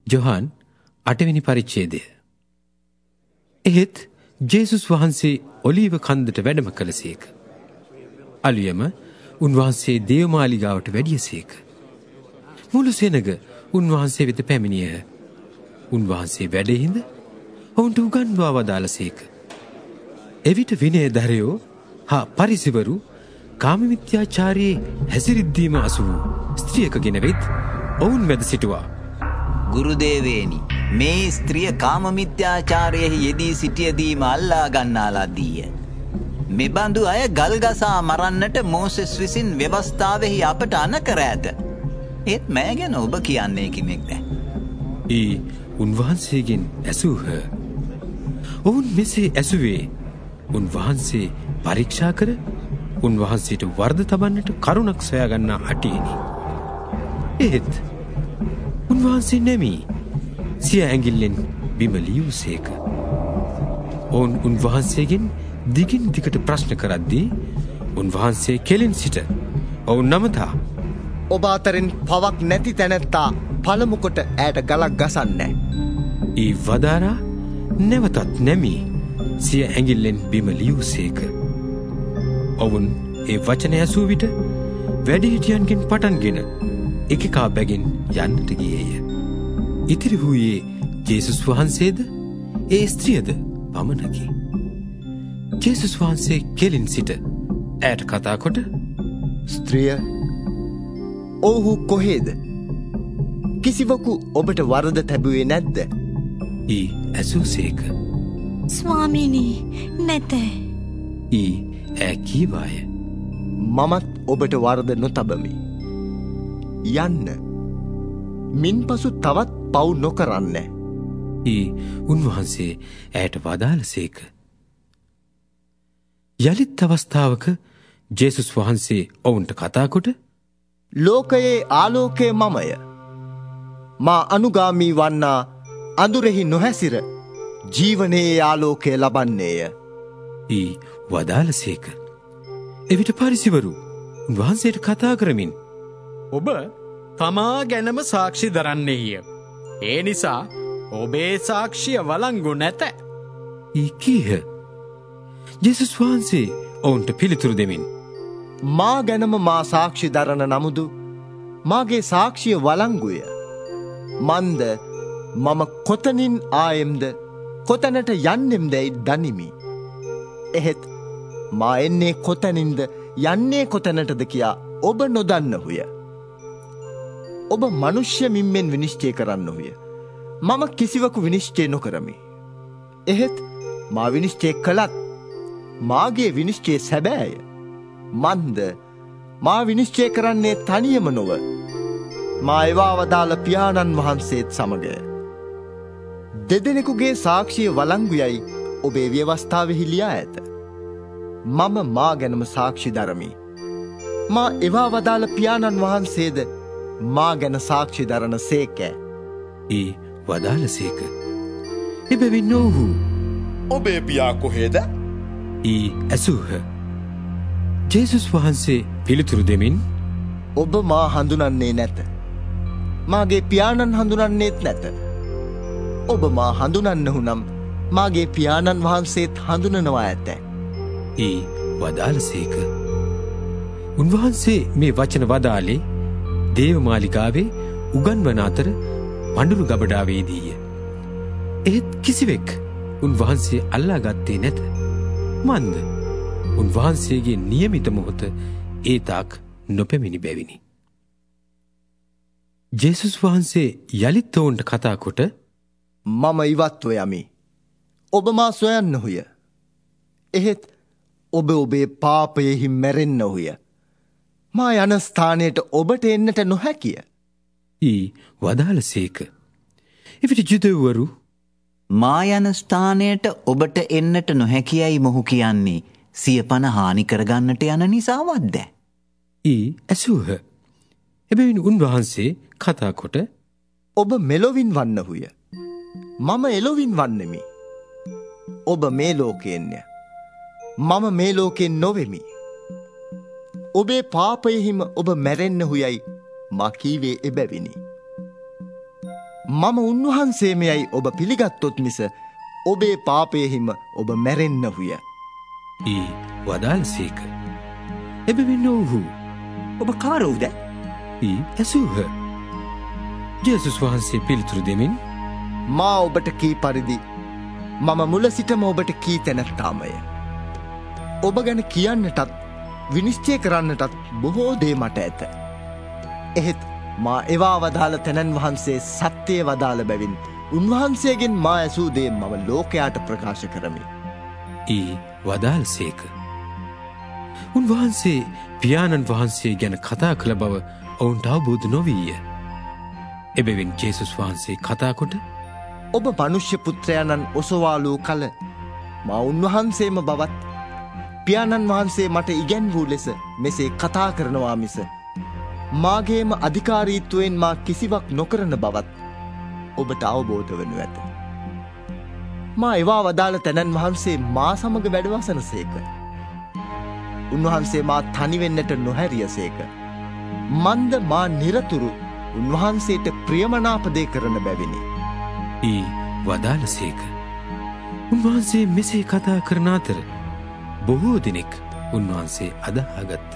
ජොහාන් 8 වෙනි පරිච්ඡේදය. එහෙත් ජේසුස් වහන්සේ ඔලීව කන්දට වැඩම කළසේක. අලුයම උන්වහන්සේ දේවමාලිගාවට වැඩියසේක. මුළු සෙනග උන්වහන්සේ වෙත පැමිණියහ. උන්වහන්සේ වැඩහිඳ ඔවුන්ට උගන්වා වදාළසේක. එවිට විනයධරයෝ හා පරිසෙවරු කාමමිත්‍යාචාරයේ හැසිරිද්දීම අසු වූ ස්ත්‍රියක ගෙන වෙත් ඔවුන් මැද සිටුවා. ගුරුදේවේනි, මේ ස්ත්‍රිය කාමමිත්‍යාචාරයෙහි යෙදී සිටියදීම අල්ලා ගන්නා ලදීය. මෙබඳු අය ගල්ගසා මරන්නට මෝසෙස් විසින් ව්‍යවස්ථාවෙහි අපට අනකර ඇත. ඒත් මෑ ගැන ඔබ කියන්නේ කිමෙක්ද? උන්වහන්සේගෙන් ඇසූහ. ඔවුන් මෙසේ ඇසුවේ උන්වහන්සේ පරීක්ෂා කර උන්වහන්සේට වර්ධ තබන්නට කරුණක් සොයාගන්නා අටේනි. එහෙත් උන්වහන්සේ නැමී සිය ඇඟිල්ලෙන් බිම ලියූසේක. ඔවුන් උන්වහන්සේගෙන් දිගින් දිගට ප්‍රශ්න කරද්දී උන්වහන්සේ කෙලින් සිට ඔවුන් නමතා, ඔබ අතරින් පවක් නැති තැනැත්තා පළමු කොට ඈට ගලක් ගසන්නේ. ඊ වදාරා නැවතත් නැමී සිය ඇඟිල්ලෙන් බිම ලියූසේක. ඔවුන් ඒ වචන ඇසූ විට වැඩිහිටියන්ගෙන් පටන්ගෙන එකකා බැගින් යන්නට ගියේය. ඉතිරි වූයේ ජේසුස් වහන්සේද ඒ ස්ත්‍රියද පමණකි. ජේසුස් වහන්සේ කෙලින් සිට ඈට කතා කොට, ස්ත්‍රිය, ඔවුහු කොහේද? කිසිවකු ඔබට වරද තැබුවේ නැද්ද? ඊ ඇසූසේක. ස්වාමීනී, නැත. ඊ ඈ කීවාය, මමත් ඔබට වරද නොතබමි. යන්න. මින්පසු තවත් පව් නොකරන්න. ඊ උන්වහන්සේ ඈට වදාළසේක. යලිත් අවස්ථාවක ජේසුස් වහන්සේ ඔවුන්ට කතා කොට, ලෝකයේ ආලෝකය මමය. මා අනුගාමී වන්නා අඳුරෙහි නොහැසිර ජීවනයේ ආලෝකය ලබන්නේය. ඊ වදාළසේක. එවිට පරිසෙවරු උන්වහන්සේට කතා කරමින්, ඔබ තමා ගැනම සාක්ෂි දරන්නේය. ඒ නිසා ඔබේ සාක්ෂිය වලංගු නැත. ඊ කීහ. ජේසුස් වහන්සේ ඔවුන්ට පිළිතුරු දෙමින්, මා ගැනම මා සාක්ෂි දරන නමුදු මාගේ සාක්ෂිය වලංගුය. මන්ද මම කොතනින් ආයෙම්ද කොතැනට යන්නෙම්දැයි දනිමි. එහෙත් මා එන්නේ කොතැනින්ද යන්නේ කොතැනටද කියා ඔබ නොදන්නහුය. ඔබ මනුෂ්‍ය මිම්මෙන් විනිශ්චය කරන්නහුය. මම කිසිවකු විනිශ්චය නොකරමි. එහෙත් මා විනිශ්චය කළත් මාගේ විනිශ්චය සැබෑය. මන්ද මා විනිශ්චය කරන්නේ තනියම නොව මා එවා වදාළ පියාණන් වහන්සේත් සමගය. දෙදෙනෙකුගේ සාක්ෂිය වලංගුයයි ඔබේ ව්‍යවස්ථාවෙහි ලියා ඇත. මම මා ගැනම සාක්ෂි දරමි. මා එවා වදාළ පියාණන් වහන්සේද මා ගැන සාක්ෂි දරන සේකෑ. ඊ වදාළසේක. එබැවින් ඔවුහු, ඔබේ පියා කොහේද? ඊ ඇසූහ. ජේසුස් වහන්සේ පිළිතුරු දෙමින්, ඔබ මා හඳුනන්නේ නැත. මාගේ පියාණන් හඳුනන්නේත් නැත. ඔබ මා හඳුනන්නහු නම් මාගේ පියාණන් වහන්සේත් හඳුනනවා ඇත. ඊ වදාළසේක. උන්වහන්සේ මේ වචන වදාළේ දේවමාලිගාවේ උගන්වන අතර පඬුරු ගබඩාවේදීය. එහෙත් කිසිවෙක් උන්වහන්සේ අල්ලා ගත්තේ නැත. මන්ද උන්වහන්සේගේ නියමිත මොහොත ඒ තාක් නොපැමිණි බැවිනි. ජේසුස් වහන්සේ යලිත් ඔවුන්ට කතා කොට, මම ඉවත්ව යමි. ඔබ මා සොයන්නහුය. එහෙත් ඔබ ඔබේ පාපයෙහි මැරෙන්නහුය. මා යන ස්ථානයට ඔබට එන්නට නොහැකිය. ඊ වදාළසේක. එවිට ජුදෙව්වරු, මා යන ස්ථානයට ඔබට එන්නට නොහැකියයි මොහු කියන්නේ සිය පණ හානි කරගන්නට යන නිසාවත්ද? ඊ ඇසූහ. එබැවින් උන්වහන්සේ කතා කොට, ඔබ මෙලොවින් වන්නහුය. මම එලොවින් වන්නෙමි. ඔබ මේ ලෝකයෙන්ය. මම මේ ලෝකෙන් නොවෙමි. ඔබේ පාපයෙහිම ඔබ මැරෙන්නහුයයි මා කීවේ එබැවිනි. මම උන්වහන්සේමයයි ඔබ පිළිගත්තොත් මිස ඔබේ පාපයෙහිම ඔබ මැරෙන්නහුය. ඊ වදාළසේක. එබැවින් ඔවුහු ඔබ කාරවුද? ඊ ඇසූහ. ජේසුස් වහන්සේ පිළිතුරු දෙමින් මා ඔබට කී පරිදි මම මුල සිටම ඔබට කී තැනැත්තාමය. ඔබ ගැන කියන්නටත් විනිශ්චය කරන්නටත් බොහෝ දේ මට ඇත. එහෙත් මා එවා වදාළ තැනන් වහන්සේ සත්‍යය වදාළ බැවින් උන්වහන්සේගෙන් මා ඇසූ දේ මම ලෝකයාට ප්‍රකාශ කරමි. ඊ වදාළසේක. උන්වහන්සේ පියාණන් වහන්සේ ගැන කතා කළ බව ඔවුන්ට අවබෝධ නොවීය. එබැවින් ජේසුස් වහන්සේ කතාකොට ඔබ මනුෂ්‍ය පුත්‍රයාණන් ඔසවාලූ කල මා උන්වහන්සේම බවත් පියාණන් වහන්සේ මට ඉගැන් වූ ලෙස මෙසේ කතා කරනවා මිස මාගේම අධිකාරීත්වයෙන් මා කිසිවක් නොකරන බවත් ඔබට අවබෝධ වනු ඇත. මා එවා වදාළ තැනන් වහන්සේ මා සමග වැඩවසන සේක. උන්වහන්සේ මා තනිවෙන්නට නොහැරිය සේක. මන්ද මා නිරතුරු උන්වහන්සේට ප්‍රියමනාපදේ කරන බැවිනි. ඊ වදාළසේක. උන්වහන්සේ මෙසේ කතා කරන අතර බොහෝ දෙනෙක් උන්වහන්සේ අදහාගත්ත.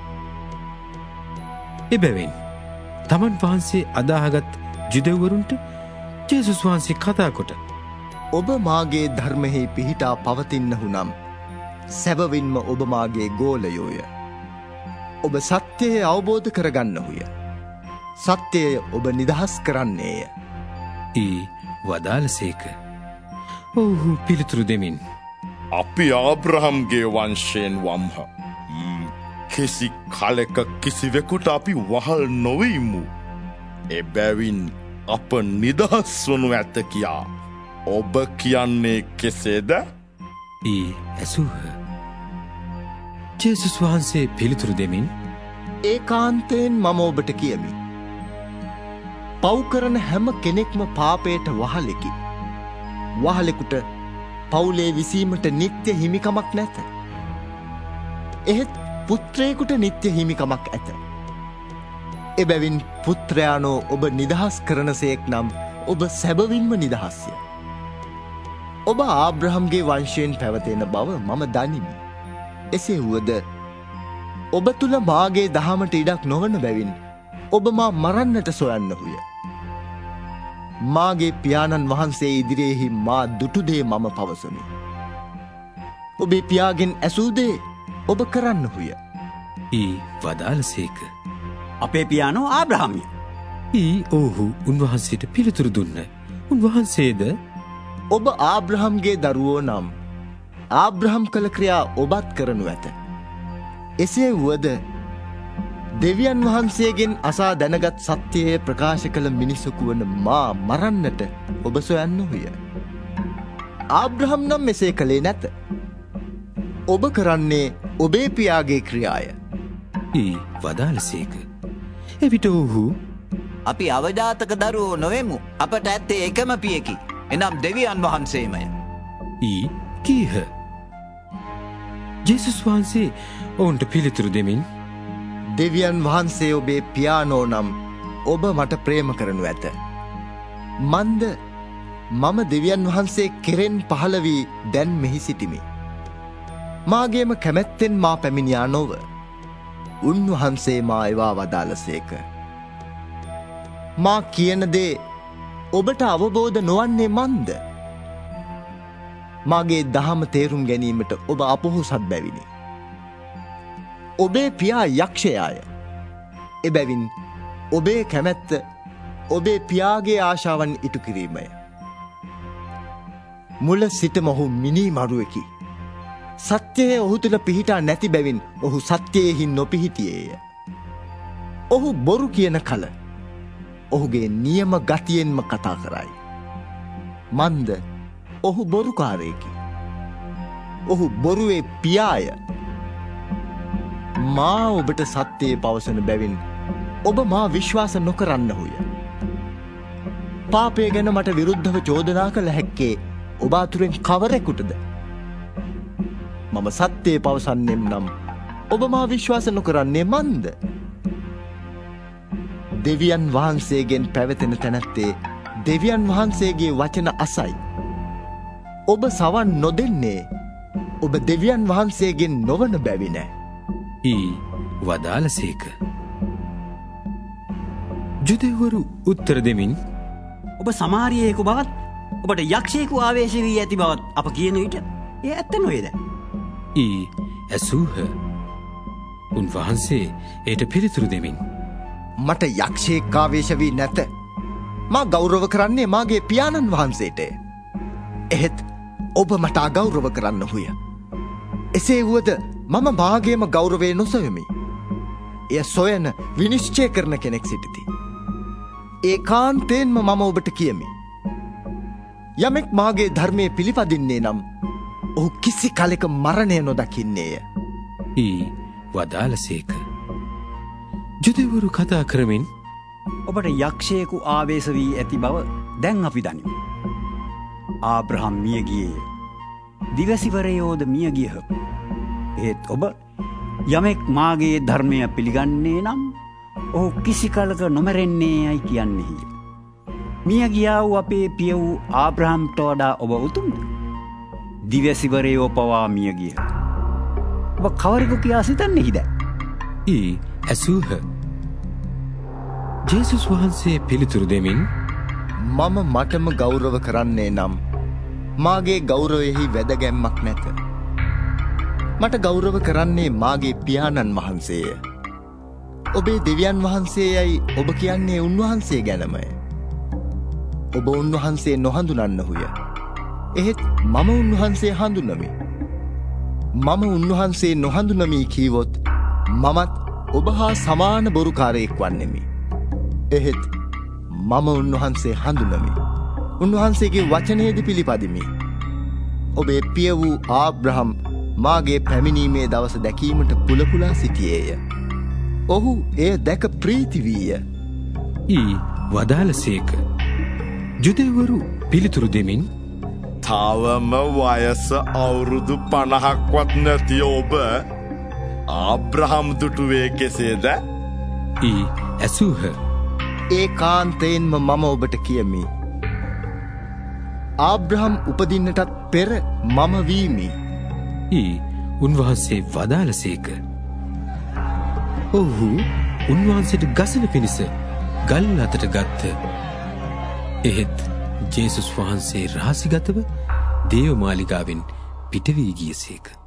එබැවින් තමන් වහන්සේ අදාහගත් ජුදෙව්වරුන්ට ජේසුස් වහන්සේ කතා කොට ඔබ මාගේ ධර්මෙහි පිහිටා පවතින්නහු නම් සැබවින්ම ඔබ මාගේ ගෝලයෝය. ඔබ සත්‍යය අවබෝධ කරගන්නහුය. සත්‍යය ඔබ නිදහස් කරන්නේය. ඊ වදාළසේක. ඔවුහු පිළිතුරු දෙමින් අපි ආබ්‍රහම්ගේ වංශයෙන් වම්හ. කිසි කලෙක කිසිවෙකුට අපි වහල් නොවීමු. එබැවින් අප නිදහස් වනු ඇත කියා ඔබ කියන්නේ කෙසේද? ඊ ඇසූහ. ජේසුස් වහන්සේ පිළිතුරු දෙමින් ඒකාන්තයෙන් මම ඔබට කියමි. පව් කරන හැම කෙනෙක්ම පාපයට වහලෙකි. වහලෙකුට පවුලේ විසීමට නිත්‍ය හිමිකමක් නැත. එහෙත් පුත්‍රයෙකුට නිත්‍ය හිමිකමක් ඇත. එබැවින් පුත්‍රයානෝ ඔබ නිදහස් කරනසේක් නම් ඔබ සැබවින්ම නිදහස්ය. ඔබ ආබ්‍රහම්ගේ වංශයෙන් පැවතෙන බව මම දනිමි. එසේ වුවද ඔබ තුළ මාගේ දහමට ඉඩක් නොවන බැවින් ඔබ මා මරන්නට සොයන්නහුය. මාගේ පියාණන් වහන්සේ ඉදිරියේහි මා දුටුදේ මම පවසමි. ඔබේ පියාගෙන් ඇසූදේ ඔබ කරන්නහුය. ඊ වදාළසේක. අපේ පියාණෝ ආබ්‍රහම්ය. ඊ ඔවුහු උන්වහන්සේට පිළිතුරු දුන්න. උන්වහන්සේද ඔබ ආබ්‍රහම්ගේ දරුවෝ නම් ආබ්‍රහම් කළ ක්‍රියා ඔබත් කරනු ඇත. එසේ වුවද දෙවියන් වහන්සේගෙන් අසා දැනගත් සත්‍යයේ ප්‍රකාශ කළ මිනිසකු වන මා මරන්නට ඔබ සොයන්නහුය. ආබ්‍රහම් නම් මෙසේ කළේ නැත. ඔබ කරන්නේ ඔබේ පියාගේ ක්‍රියාය. ඊ වදාළසේක. එවිට ඔවුහු අපි අවජාතක දරුවෝ නොවෙමු. අපට ඇත්තේ එකම පියකි. එනම් දෙවියන් වහන්සේමය. ඊ කීහ. ජේසුස් වහන්සේ ඔවුන්ට පිළිතුරු දෙමින් දෙවියන් වහන්සේ ඔබේ පියාණෝ නම් ඔබ මට ප්‍රේම කරනු ඇත. මන්ද මම දෙවියන් වහන්සේ කෙරෙන් පහළ වී දැන් මෙහි සිටිමි. මාගේම කැමැත්තෙන් මා පැමිණියා නොව උන්වහන්සේ මා එවා වදාළසේක. මා කියන දේ ඔබට අවබෝධ නොවන්නේ මන්ද? මාගේ දහම තේරුම් ගැනීමට ඔබ අපොහොසත් බැවිනි. ඔබේ පියා යක්ෂයාය. එබැවින් ඔබේ කැමැත්ත ඔබේ පියාගේ ආශාවන් ඉටු කිරීමය. මුල සිටම ඔහු මිනී මරුවෙකි. සත්‍යයේ ඔහු තුළ පිහිටා නැති බැවින් ඔහු සත්‍යයෙහි නොපිහිටියේය. ඔහු බොරු කියන කල ඔහුගේ නියම ගතියෙන්ම කතා කරයි. මන්ද ඔහු බොරුකාරයෙකි. ඔහු බොරුවේ පියාය. මා ඔබට සත්‍යයේ පවසන බැවින් ඔබ මා විශ්වාස නොකරන්නහුය. පාපය ගැන මට විරුද්ධව චෝදනා කළ හැක්කේ ඔබ අතුරෙන් කවරෙකුටද? මම සත්‍යයේ පවසන්නෙම් නම් ඔබ මා විශ්වාස නොකරන්නේ මන්ද? දෙවියන් වහන්සේගෙන් පැවතෙන තැනැත්තේ දෙවියන් වහන්සේගේ වචන අසයි. ඔබ සවන් නොදෙන්නේ ඔබ දෙවියන් වහන්සේගෙන් නොවන බැවින. ඊ වදාළසේක. ජුදෙව්වරු උත්තර දෙමින් ඔබ සමාරියෙකු බවත් ඔබට යක්ෂයෙකු ආවේශ වී ඇති බවත් අප කියන විට එය ඇත්ත නොවේද? ඊ ඇසූහ. උන්වහන්සේ එයට පිළිතුරු දෙමින් මට යක්ෂයෙක් ආවේශ වී නැත. මා ගෞරව කරන්නේ මාගේ පියාණන් වහන්සේට. එහෙත් ඔබ මට අගෞරව කරන්න හුය. එසේ වුවද මම මාගේම ගෞරවය නොසොයමි. එය සොයන විනිශ්චය කරන කෙනෙක් සිටිති. ඒකාන්තයෙන්ම මම ඔබට කියමි. යමෙක් මාගේ ධර්මය පිළිපදින්නේ නම් ඔහු කිසි කලෙක මරණය නොදකින්නේය. ඊ වදාළසේක. ජුදෙව්වරු කතා කරමින් ඔබට යක්ෂයෙකු ආවේශ වී ඇති බව දැන් අපි දනිමු. ආබ්‍රහම් මිය ගියේය. දිවසිවරයෝද මිය ගියහ. ඒත් ඔබ යමෙක් මාගේ ධර්මය පිළිගන්නේ නම් ඔහු කිසි කලක නොමැරෙන්නේ යයි කියන්නේය. මිය ගියා වූ අපේ පිය වූ ආබ්‍රහම්ට වඩා ඔබ උතුම්ද? දිවසිවරයෝ පවා මිය ගියහ. ඔබ කවරෙකු කියා සිතන්නේහිද? ඊ ඇසූහ. ජේසුස් වහන්සේ පිළිතුරු දෙමින් මම මටම ගෞරව කරන්නේ නම් මාගේ ගෞරවයෙහි වැදගැම්මක් නැත. මට ගෞරව කරන්නේ මාගේ පියාණන් වහන්සේය. ඔබේ දෙවියන් වහන්සේ යයි ඔබ කියන්නේ උන්වහන්සේ ගැනමය. ඔබ උන්වහන්සේ නොහඳුනන්නහුය. එහෙත් මම උන්වහන්සේ හඳුනමි. මම උන්වහන්සේ නොහඳුනමි කීවොත් මමත් ඔබ හා සමාන බොරුකාරයෙක් වන්නෙමි. එහෙත් මම උන්වහන්සේ හඳුනමි. උන්වහන්සේගේ වචනයේද පිළිපදිමි. ඔබේ පිය වූ ආබ්‍රහම් මාගේ පැමිණීමේ දවස දැකීමට පුලපුලා සිටියේය. ඔහු එය දැක ප්‍රීති වීය. ඊ වදාළසේක. ජුදෙව්වරු පිළිතුරු දෙමින් තවම වයස අවුරුදු 50ක්වත් නැති ඔබ ආබ්‍රහම් දුටුවේ කෙසේද? ඊ ඇසූහ. ඒකාන්තයෙන්ම මම ඔබට කියමි. ආබ්‍රහම් උපදින්නටත් පෙර මම වීමි. ඊ උන්වහන්සේ වදාළසේක. ඔහු උන්වහන්සේට ගසන පිණිස ගල් අතට ගත්ත. එහෙත් ජේසුස් වහන්සේ රහසිගතව දේව මාලිගාවෙන් පිට වී ගියසේක.